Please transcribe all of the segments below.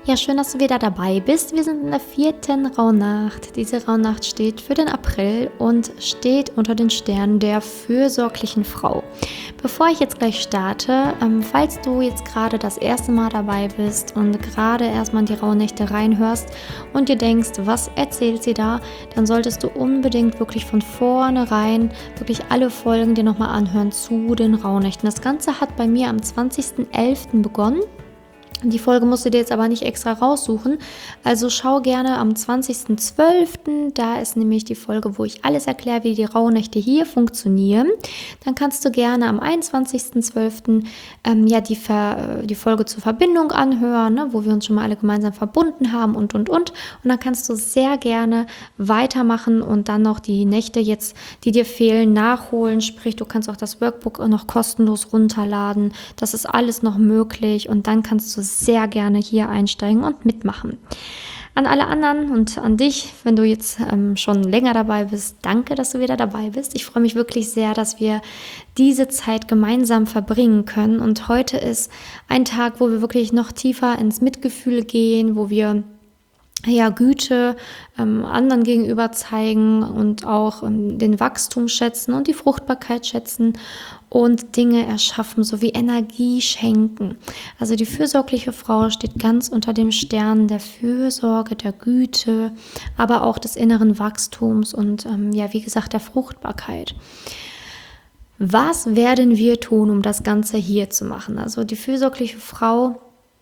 Ja, schön, dass du wieder dabei bist. Wir sind in der 4. Rauhnacht. Diese Rauhnacht steht für den April und steht unter den Sternen der fürsorglichen Frau. Bevor ich jetzt gleich starte, falls du jetzt gerade das erste Mal dabei bist und gerade erstmal in die Rauhnächte reinhörst und dir denkst, was erzählt sie da, dann solltest du unbedingt wirklich von vornherein wirklich alle Folgen dir nochmal anhören zu den Rauhnächten. Das Ganze hat bei mir am 20.11. begonnen. Die Folge musst du dir jetzt aber nicht extra raussuchen, also schau gerne am 20.12., da ist nämlich die Folge, wo ich alles erkläre, wie die Rauhnächte hier funktionieren. Dann kannst du gerne am 21.12. Die Folge zur Verbindung anhören, ne, wo wir uns schon mal alle gemeinsam verbunden haben und. Und dann kannst du sehr gerne weitermachen und dann noch die Nächte jetzt, die dir fehlen, nachholen. Sprich, du kannst auch das Workbook noch kostenlos runterladen. Das ist alles noch möglich und dann kannst du sehr gerne hier einsteigen und mitmachen. An alle anderen und an dich, wenn du jetzt schon länger dabei bist, danke, dass du wieder dabei bist. Ich freue mich wirklich sehr, dass wir diese Zeit gemeinsam verbringen können. Und heute ist ein Tag, wo wir wirklich noch tiefer ins Mitgefühl gehen, wo wir Güte anderen gegenüber zeigen und auch den Wachstum schätzen und die Fruchtbarkeit schätzen und Dinge erschaffen, sowie Energie schenken. Also die fürsorgliche Frau steht ganz unter dem Stern der Fürsorge, der Güte, aber auch des inneren Wachstums und wie gesagt der Fruchtbarkeit. Was werden wir tun, um das Ganze hier zu machen? Also die fürsorgliche Frau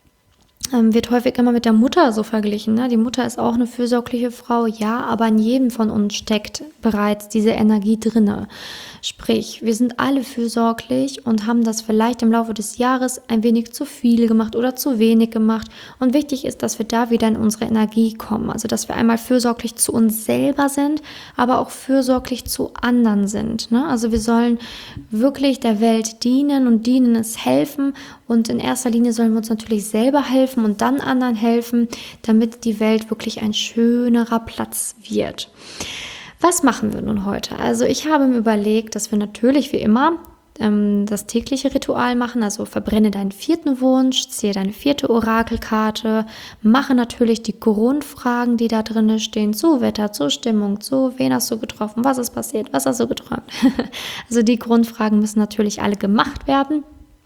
wird häufig immer mit der Mutter so verglichen. Ne? Die Mutter ist auch eine fürsorgliche Frau, ja, aber in jedem von uns steckt bereits diese Energie drinne. Sprich, wir sind alle fürsorglich und haben das vielleicht im Laufe des Jahres ein wenig zu viel gemacht oder zu wenig gemacht. Und wichtig ist, dass wir da wieder in unsere Energie kommen. Also, dass wir einmal fürsorglich zu uns selber sind, aber auch fürsorglich zu anderen sind. Ne? Also, wir sollen wirklich der Welt dienen und dienen es helfen. Und in erster Linie sollen wir uns natürlich selber helfen und dann anderen helfen, damit die Welt wirklich ein schönerer Platz wird. Was machen wir nun heute? Also ich habe mir überlegt, dass wir natürlich wie immer das tägliche Ritual machen, also verbrenne deinen 4. Wunsch, ziehe deine 4. Orakelkarte, mache natürlich die Grundfragen, die da drin stehen, zu Wetter, zur Stimmung, zu wen hast du getroffen, was ist passiert, was hast du geträumt. Also die Grundfragen müssen natürlich alle gemacht werden.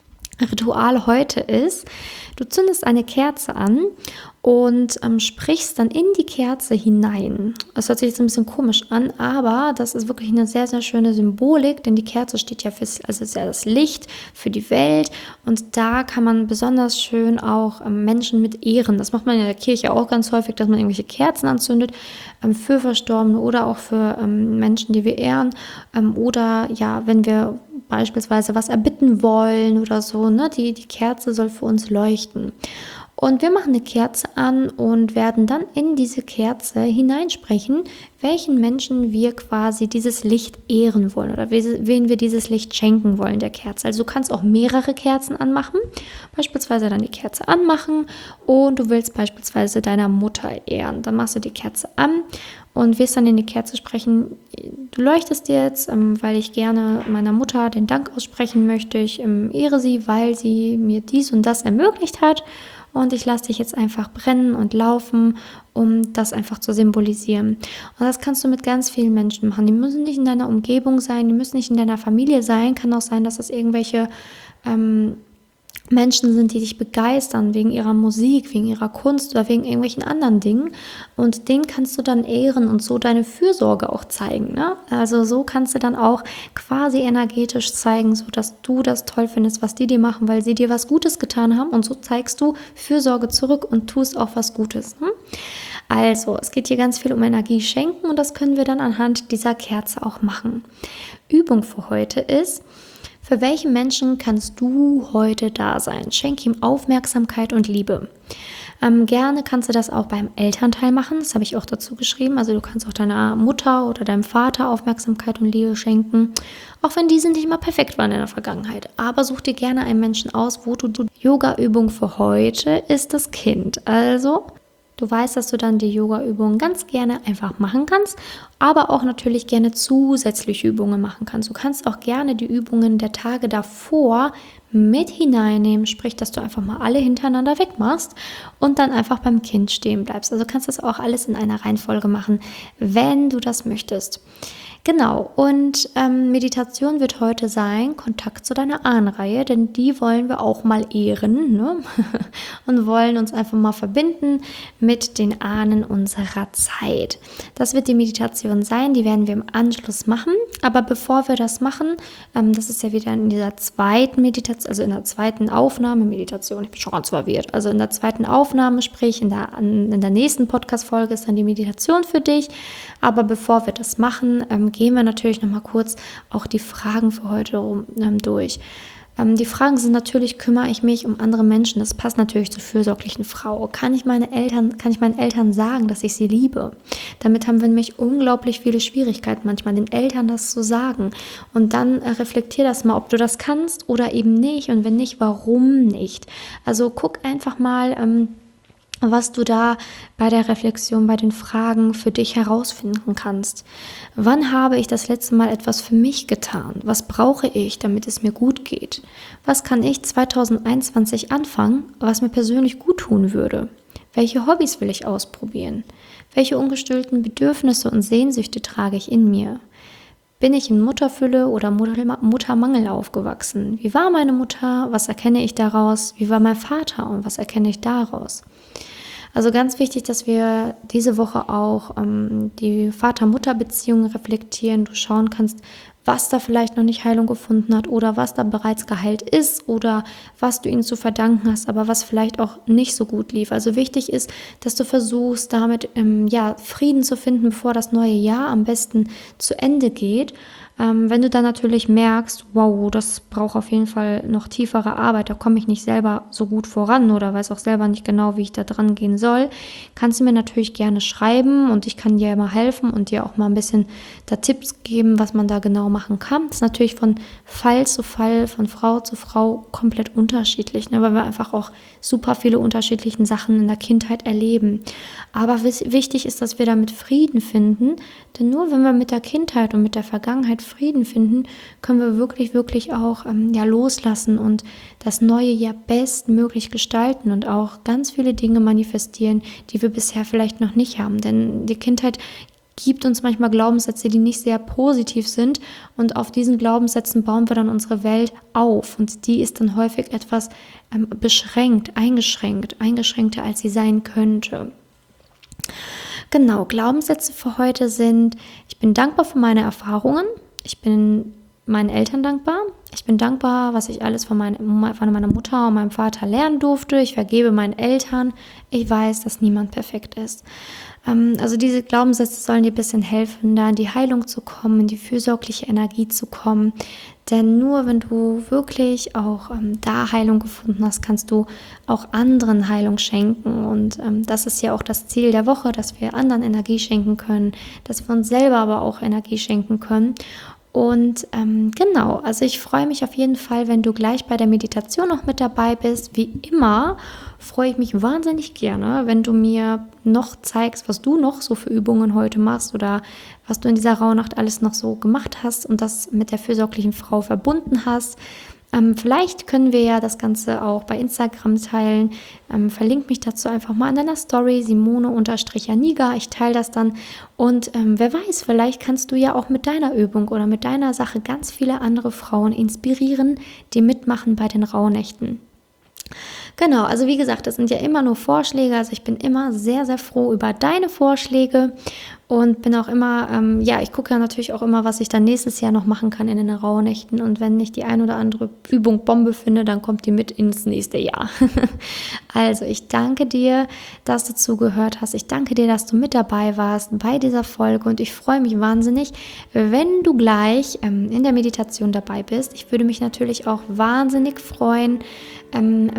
Ritual heute ist, du zündest eine Kerze an und sprichst dann in die Kerze hinein. Das hört sich jetzt ein bisschen komisch an, aber das ist wirklich eine sehr, sehr schöne Symbolik, denn die Kerze steht ja ist ja das Licht für die Welt und da kann man besonders schön auch Menschen mit ehren. Das macht man in der Kirche auch ganz häufig, dass man irgendwelche Kerzen anzündet für Verstorbene oder auch für Menschen, die wir ehren oder wenn wir beispielsweise was erbitten wollen oder so, ne? Die Kerze soll für uns leuchten. Und wir machen eine Kerze an und werden dann in diese Kerze hineinsprechen, welchen Menschen wir quasi dieses Licht ehren wollen oder wen wir dieses Licht schenken wollen der Kerze. Also du kannst auch mehrere Kerzen anmachen, beispielsweise dann die Kerze anmachen und du willst beispielsweise deiner Mutter ehren. Dann machst du die Kerze an und wirst dann in die Kerze sprechen, du leuchtest jetzt, weil ich gerne meiner Mutter den Dank aussprechen möchte. Ich ehre sie, weil sie mir dies und das ermöglicht hat. Und ich lasse dich jetzt einfach brennen und laufen, um das einfach zu symbolisieren. Und das kannst du mit ganz vielen Menschen machen. Die müssen nicht in deiner Umgebung sein, die müssen nicht in deiner Familie sein. Kann auch sein, dass das irgendwelche Menschen sind, die dich begeistern wegen ihrer Musik, wegen ihrer Kunst oder wegen irgendwelchen anderen Dingen. Und denen kannst du dann ehren und so deine Fürsorge auch zeigen. Ne? Also so kannst du dann auch quasi energetisch zeigen, so dass du das toll findest, was die dir machen, weil sie dir was Gutes getan haben. Und so zeigst du Fürsorge zurück und tust auch was Gutes. Ne? Also, es geht hier ganz viel um Energie schenken und das können wir dann anhand dieser Kerze auch machen. Übung für heute ist: Für welchen Menschen kannst du heute da sein? Schenk ihm Aufmerksamkeit und Liebe. Gerne kannst du das auch beim Elternteil machen, das habe ich auch dazu geschrieben. Also du kannst auch deiner Mutter oder deinem Vater Aufmerksamkeit und Liebe schenken, auch wenn diese nicht immer perfekt waren in der Vergangenheit. Aber such dir gerne einen Menschen aus, wo du Yoga-Übung für heute ist das Kind. Also Du weißt, dass du dann die Yoga-Übungen ganz gerne einfach machen kannst, aber auch natürlich gerne zusätzliche Übungen machen kannst. Du kannst auch gerne die Übungen der Tage davor mit hineinnehmen, sprich, dass du einfach mal alle hintereinander wegmachst und dann einfach beim Kind stehen bleibst. Also kannst du das auch alles in einer Reihenfolge machen, wenn du das möchtest. Genau, und Meditation wird heute sein, Kontakt zu deiner Ahnenreihe, denn die wollen wir auch mal ehren, ne? Und wollen uns einfach mal verbinden mit den Ahnen unserer Zeit. Das wird die Meditation sein, die werden wir im Anschluss machen, aber bevor wir das machen, das ist ja wieder in dieser zweiten Meditation, also in der zweiten Aufnahme, Meditation, ich bin schon ganz verwirrt, also in der zweiten Aufnahme, sprich in der nächsten Podcast-Folge ist dann die Meditation für dich, aber bevor wir das machen, gehen wir natürlich nochmal kurz auch die Fragen für heute durch. Die Fragen sind natürlich, kümmere ich mich um andere Menschen? Das passt natürlich zur fürsorglichen Frau. Kann ich meinen Eltern sagen, dass ich sie liebe? Damit haben wir nämlich unglaublich viele Schwierigkeiten manchmal, den Eltern das zu sagen. Und dann reflektier das mal, ob du das kannst oder eben nicht. Und wenn nicht, warum nicht? Also guck einfach mal, was du da bei der Reflexion, bei den Fragen für dich herausfinden kannst. Wann habe ich das letzte Mal etwas für mich getan? Was brauche ich, damit es mir gut geht? Was kann ich 2021 anfangen, was mir persönlich gut tun würde? Welche Hobbys will ich ausprobieren? Welche ungestillten Bedürfnisse und Sehnsüchte trage ich in mir? Bin ich in Mutterfülle oder Muttermangel aufgewachsen? Wie war meine Mutter? Was erkenne ich daraus? Wie war mein Vater und was erkenne ich daraus? Also ganz wichtig, dass wir diese Woche auch die Vater-Mutter-Beziehung reflektieren. Du schauen kannst, was da vielleicht noch nicht Heilung gefunden hat oder was da bereits geheilt ist oder was du ihnen zu verdanken hast, aber was vielleicht auch nicht so gut lief. Also wichtig ist, dass du versuchst, damit Frieden zu finden, bevor das neue Jahr am besten zu Ende geht. Wenn du dann natürlich merkst, wow, das braucht auf jeden Fall noch tiefere Arbeit, da komme ich nicht selber so gut voran oder weiß auch selber nicht genau, wie ich da dran gehen soll, kannst du mir natürlich gerne schreiben und ich kann dir immer helfen und dir auch mal ein bisschen da Tipps geben, was man da genau machen kann. Das ist natürlich von Fall zu Fall, von Frau zu Frau komplett unterschiedlich, ne, weil wir einfach auch super viele unterschiedliche Sachen in der Kindheit erleben. Aber wichtig ist, dass wir damit Frieden finden, denn nur wenn wir mit der Kindheit und mit der Vergangenheit Frieden finden, können wir wirklich, wirklich auch loslassen und das neue Jahr bestmöglich gestalten und auch ganz viele Dinge manifestieren, die wir bisher vielleicht noch nicht haben. Denn die Kindheit gibt uns manchmal Glaubenssätze, die nicht sehr positiv sind und auf diesen Glaubenssätzen bauen wir dann unsere Welt auf und die ist dann häufig etwas eingeschränkter, als sie sein könnte. Genau, Glaubenssätze für heute sind: Ich bin dankbar für meine Erfahrungen, ich bin meinen Eltern dankbar, ich bin dankbar, was ich alles von meiner Mutter und meinem Vater lernen durfte, ich vergebe meinen Eltern, ich weiß, dass niemand perfekt ist. Also diese Glaubenssätze sollen dir ein bisschen helfen, da in die Heilung zu kommen, in die fürsorgliche Energie zu kommen. Denn nur wenn du wirklich auch da Heilung gefunden hast, kannst du auch anderen Heilung schenken. Und das ist ja auch das Ziel der Woche, dass wir anderen Energie schenken können, dass wir uns selber aber auch Energie schenken können. Und genau, also ich freue mich auf jeden Fall, wenn du gleich bei der Meditation noch mit dabei bist. Wie immer freue ich mich wahnsinnig gerne, wenn du mir noch zeigst, was du noch so für Übungen heute machst oder was du in dieser Rauhnacht alles noch so gemacht hast und das mit der fürsorglichen Frau verbunden hast. Vielleicht können wir ja das Ganze auch bei Instagram teilen. Verlink mich dazu einfach mal in deiner Story, Simone_Janiga. Ich teile das dann. Und wer weiß, vielleicht kannst du ja auch mit deiner Übung oder mit deiner Sache ganz viele andere Frauen inspirieren, die mitmachen bei den Rauhnächten. Genau, also wie gesagt, das sind ja immer nur Vorschläge, also ich bin immer sehr, sehr froh über deine Vorschläge und bin auch immer, ich gucke ja natürlich auch immer, was ich dann nächstes Jahr noch machen kann in den Rauhnächten und wenn ich die ein oder andere Übung Bombe finde, dann kommt die mit ins nächste Jahr. Also ich danke dir, dass du zugehört hast, ich danke dir, dass du mit dabei warst bei dieser Folge und ich freue mich wahnsinnig, wenn du gleich in der Meditation dabei bist. Ich würde mich natürlich auch wahnsinnig freuen, wenn du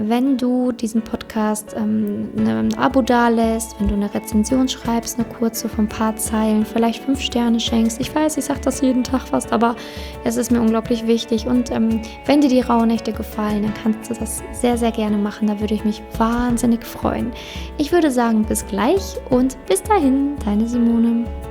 du diesen Podcast ein Abo dalässt, wenn du eine Rezension schreibst, eine kurze von ein paar Zeilen, vielleicht 5 Sterne schenkst. Ich weiß, ich sage das jeden Tag fast, aber es ist mir unglaublich wichtig. Und wenn dir die Rauhnächte gefallen, dann kannst du das sehr, sehr gerne machen. Da würde ich mich wahnsinnig freuen. Ich würde sagen, bis gleich und bis dahin, deine Simone.